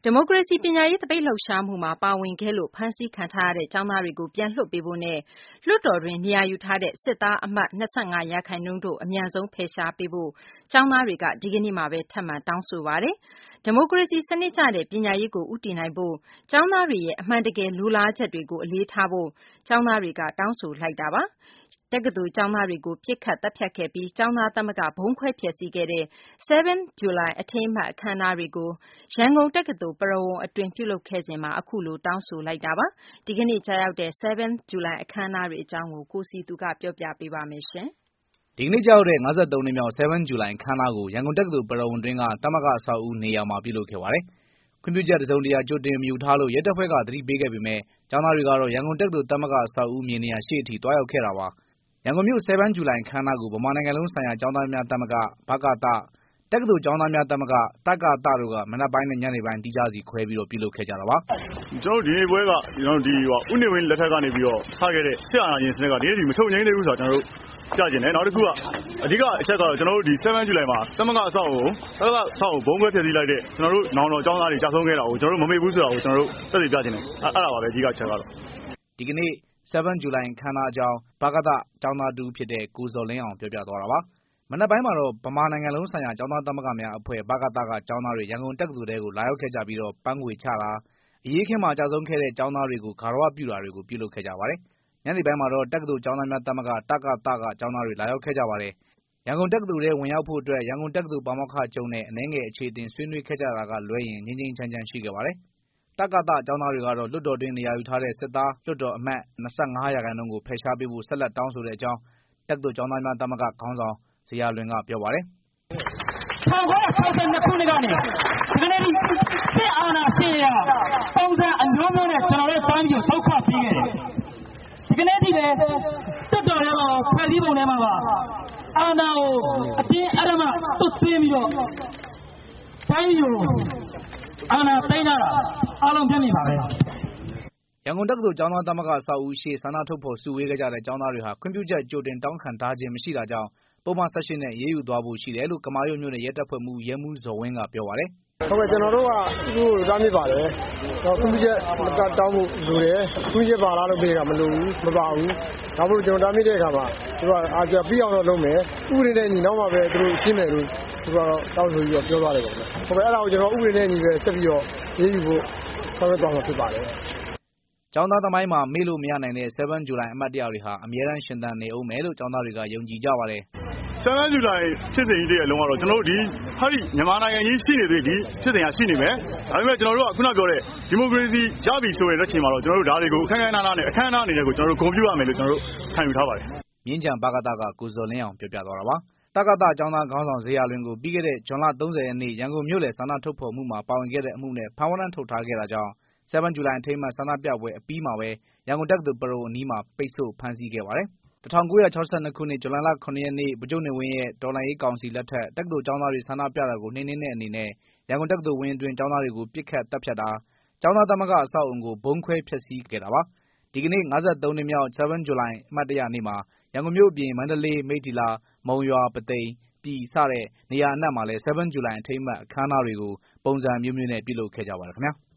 ဒီမိုကရေစီပညာရေးသပိတ်လှုပ်ရှားမှုမှာပါဝင်ခဲ့လို့ဖမ်းဆီးခံထားရတဲ့ကျောင်းသားတွေကိုပြန်လွှတ်ပေးဖို့နဲ့လွှတ်တော်တွင်နေရာယူထားတဲ့စစ်သားအမတ်25%တို့အမြန်ဆုံးဖယ်ရှားပေးဖို့ကျောင်းသားတွေကဒီကနေ့မှာပဲထပ်မံတောင်းဆိုပါတယ်။ဒီမိုကရေစီစနစ်ကျတဲ့ပညာရေးကိုဦးတည်နိုင်ဖို့ကျောင်းသားတွေရဲ့အမှန်တကယ်လိုလားချက်တွေကိုအလေးထားဖို့ကျောင်းသားတွေကတောင်းဆိုလိုက်တာပါ။တက္ကသိုလ်ကျောင်းသားတွေကိုပစ်ခတ်တပ်ဖြတ်ခဲ့ပြီးကျောင်းသားသမဂ္ဂဗုံးခွဲဖျက်ဆီးခဲ့တဲ့7 July အထိမ်းအမှတ်အခမ်းအနားတွေကိုရန်ကုန်တက္ကသိုလ်ပရဝုဏ်အတွင်းပြုလုပ်ခဲ့စဉ်မှာအခုလိုတောင်းဆိုလိုက်တာပါ။ဒီကနေ့ကြာရောက်တဲ့7 July အခမ်းအနားတွေအကြောင်းကိုစီသူကပြောပြပေးပါမယ်ရှင်။ဒီကနေ့ကြာရောက်တဲ့53နှစ်မြောက်7 July အခမ်းအနားကိုရန်ကုန်တက္ကသိုလ်ပရဝုဏ်အတွင်းကသမဂ္ဂအဆောက်အဦနေရာမှာပြုလုပ်ခဲ့ပါတယ်။ခွင့်ပြုချက်တစုံတရာကြိုတင်မယူထားလို့ရဲတပ်ဖွဲ့ကသတိပေးခဲ့ပေမဲ့ကျောင်းသားတွေကတော့ရန်ကုန်တက္ကသိုလ်သမဂ္ဂအဆောက်အဦမြေနေရာရှေ့အထိတွားရောက်ခဲ့တာပါ။ရန်ကုန်မြို့7 July အခမ်းအနားကိုဗမာနိုင်ငံလုံးဆိုင်ရာကျောင်းသားများသမဂ္ဂဘကသတက္ကသိုလ်ကျောင်းသားများသမဂ္ဂတကသတို့ကမနက်ပိုင်းနဲ့ညနေပိုင်းတီးခြားစီခွဲပြီးပြုလုပ်ခဲ့ကြတာပါ။ကျွန်တော်ဒီနေ့ပွဲကကျွန်တော်ဒီဦးနေဝင်းလက်ထက်ကနေပြီးတော့ထားခဲ့တဲ့ဆရာနာရင်စနစ်ကဒီနေ့ဒီမချုပ်ငိမ့်သေးဘူးဆိုတော့ကျွန်တော်တို့ပြကျင်တယ်။နောက်တစ်ခုကအဓိကအချက်ကတော့ကျွန်တော်တို့ဒီ7 July မှာသမဂ္ဂအဆောက်အဦဘုံခွဲဖျက်ဆီးလိုက်တဲ့ကျွန်တော်တို့နောင်တော်ကျောင်းသားတွေကြာဆုံးခဲ့တာကိုကျွန်တော်တို့မမေ့ဘူးဆိုတာကိုကျွန်တော်တို့သက်သေပြကျင်တယ်။အဲ့ဒါပါပဲအဓိကအချက်ကတော့ဒီကနေ့7 July ခမ်းနားအကြောင်းဘကသကျောင်းသားတူဖြစ်တဲ့ကိုဇော်လင်းအောင်ပြောပြသွားတာပါ။မနက်ပိုင်းမှာတော့ဗမာနိုင်ငံလုံးဆိုင်ရာကျောင်းသားသမဂ္ဂများအဖွဲ့ဘကသကကျောင်းသားတွေရန်ကုန်တက္ကသိုလ်ထဲကိုလာရောက်ခဲ့ကြပြီးတော့ပန်းငွေချတာအရေးခင်းမှာကြာဆုံးခဲ့တဲ့ကျောင်းသားတွေကိုဂါရဝပြုတာတွေကိုပြုလုပ်ခဲ့ကြပါတယ်။ညနေပိုင်းမှာတော့တက္ကသိုလ်ကျောင်းသားများသမဂ္ဂတကသကကျောင်းသားတွေလာရောက်ခဲ့ကြပါတယ်။ရန်ကုန်တက္ကသိုလ်ထဲဝင်ရောက်ဖို့အတွက်ရန်ကုန်တက္ကသိုလ်ပါမောက္ခချုပ်နဲ့အနှဲငယ်အခြေအတင်ဆွေးနွေးခဲ့ကြတာကလွဲရင်ငြိမ်းငြိမ်းချမ်းချမ်းရှိခဲ့ပါတယ်။တကသကျောင်းသားတွေကတော့လွှတ်တော်တွင်းနေရာယူထားတဲ့စစ်သားလွှတ်တော်အမတ်25%ကိုဖယ်ရှားပေးဖို့ဆက်လက်တောင်းဆိုတဲ့အကြောင်းတက္ကသိုလ်ကျောင်းသားများသမဂ္ဂခေါင်းဆောင်ဇေယျလွင်ကပြောပါတယ်။1962ခုနှစ်ကနေဒီကနေ့စစ်အာဏာရှင်ရပုံစံအမျိုးမျိုးနဲ့ကျွန်တော်တို့တိုင်းပြည်ကိုဒုက္ခပေးခဲ့တယ်။ဒီကနေ့ဒီပဲတက်တော်ထဲမှာဖွဲ့စည်းပုံထဲမှာပါအာဏာကိုအတင်းအဓမ္မသွတ်သွင်းပြီးတော့တိုင်းပြည်ကိုအာဏာသိမ်းတာအားလုံးပြည့်နေပါပဲ။ရန်ကုန်တက္ကသိုလ်ကျောင်းသားသမဂ္ဂအဆောက်အဦရှေ့ဆန္ဒထုတ်ဖော်စုဝေးခဲ့ကြတဲ့ကျောင်းသားတွေဟာခွင့်ပြုချက်ကြိုတင်တောင်းခံထားခြင်းမရှိတာကြောင့်ပုံမှန်18နဲ့ရေးယူသွားဖို့ရှိတယ်လို့ကမာရွတ်မြို့နယ်ရဲတပ်ဖွဲ့မှူးရဲမှူးဇော်ဝင်းကပြောပါတယ်။ဟုတ်ကဲ့ကျွန်တော်တို့ကသူ့ကိုတားမြစ်ပါတယ်။ခွင့်ပြုချက်တောင်းဖို့လိုတယ်။ခွင့်ပြုချက်ပါလားလို့ပြောတာမလိုဘူးမပါဘူး။ဒါမှမဟုတ်ကျွန်တော်တားမြစ်တဲ့အခါမှာသူကအာကြပြီးအောင်တော့လုပ်မယ်။ဥပဒေနဲ့ညီနောက်မှပဲသူတို့ရှင်းမယ်လို့သူကတော့တောင်းဆိုပြီးတော့ပြောသွားတယ်ပေါ့။ဟုတ်ကဲ့အဲ့ဒါကိုကျွန်တော်ဥပဒေနဲ့ညီပဲဆက်ပြီးတော့ရေးယူဖို့ဆောင်ရွက်သွားမှာဖြစ်ပါတယ်။ကျောင်းသားသမိုင်းမှာမေ့လို့မရနိုင်တဲ့7 July အမှတ်တရတွေဟာအမြဲတမ်းရှင်သန်နေအောင်မယ်လို့ကျောင်းသားတွေကယုံကြည်ကြပါတယ်။7 July ဖြစ်စဉ်ကြီးတွေအလုံးကတော့ကျွန်တော်တို့ဒီဟာဒီမြန်မာနိုင်ငံကြီးရှိနေသေးဒီဖြစ်စဉ်ကရှိနေမယ်။ဒါပေမဲ့ကျွန်တော်တို့ကခုနပြောတဲ့ဒီမိုကရေစီရပြီဆိုရင်လက်ချိန်မှာတော့ကျွန်တော်တို့ဒါတွေကိုအခမ်းအနားနဲ့အခမ်းအနားအနေနဲ့ကိုကျွန်တော်တို့ဂုဏ်ပြုရမယ်လို့ကျွန်တော်တို့ခံယူထားပါတယ်။မြင်းကြံဘကသကကိုဇော်လင်းအောင်ပြောပြသွားတာပါ။တကသကျောင်းသားခေါင်းဆောင်ဇေယျလွင်ကိုပြီးခဲ့တဲ့ဇွန်လ30ရက်နေ့ရန်ကုန်မြို့လယ်ဆန္ဒထုတ်ဖော်မှုမှာပါဝင်ခဲ့တဲ့အမှုနဲ့ဖမ်းဝရမ်းထုတ်ထားခဲ့တာကြောင့်7 July အထိမ်းအမှတ်ဆန္ဒပြပွဲအပြီးမှာပဲရန်ကုန်တက္ကသိုလ်ပရဝုဏ်အနီးမှာပိတ်ဆို့ဖမ်းဆီးခဲ့ပါတယ်။1962ခုနှစ်ဇူလိုင်လ9ရက်နေ့ဗိုလ်ချုပ်နေဝင်းရဲ့တော်လှန်ရေးကောင်စီလက်ထက်တက္ကသိုလ်ကျောင်းသားတွေဆန္ဒပြတာကိုနှိမ်နင်းတဲ့အနေနဲ့ရန်ကုန်တက္ကသိုလ်ဝင်းအတွင်းကျောင်းသားတွေကိုပစ်ခတ်တပ်ဖြတ်တာကျောင်းသားသမဂ္ဂအဆောက်အုံကိုဗုံးခွဲဖျက်ဆီးခဲ့တာပါ။ဒီကနေ့53နှစ်မြောက်7 July အမှတ်တရနေ့မှာရန်ကုန်မြို့အပြင်မန္တလေးမိတ္ထီလာမုံရွာပုသိမ်ပြည်စတဲ့နေရာအနှံ့မှာလည်း7 July အထိမ်းအမှတ်အခမ်းအနားတွေကိုပုံစံမျိုးမျိုးနဲ့ပြုလုပ်ခဲ့ကြပါတယ်ခင်ဗျာ။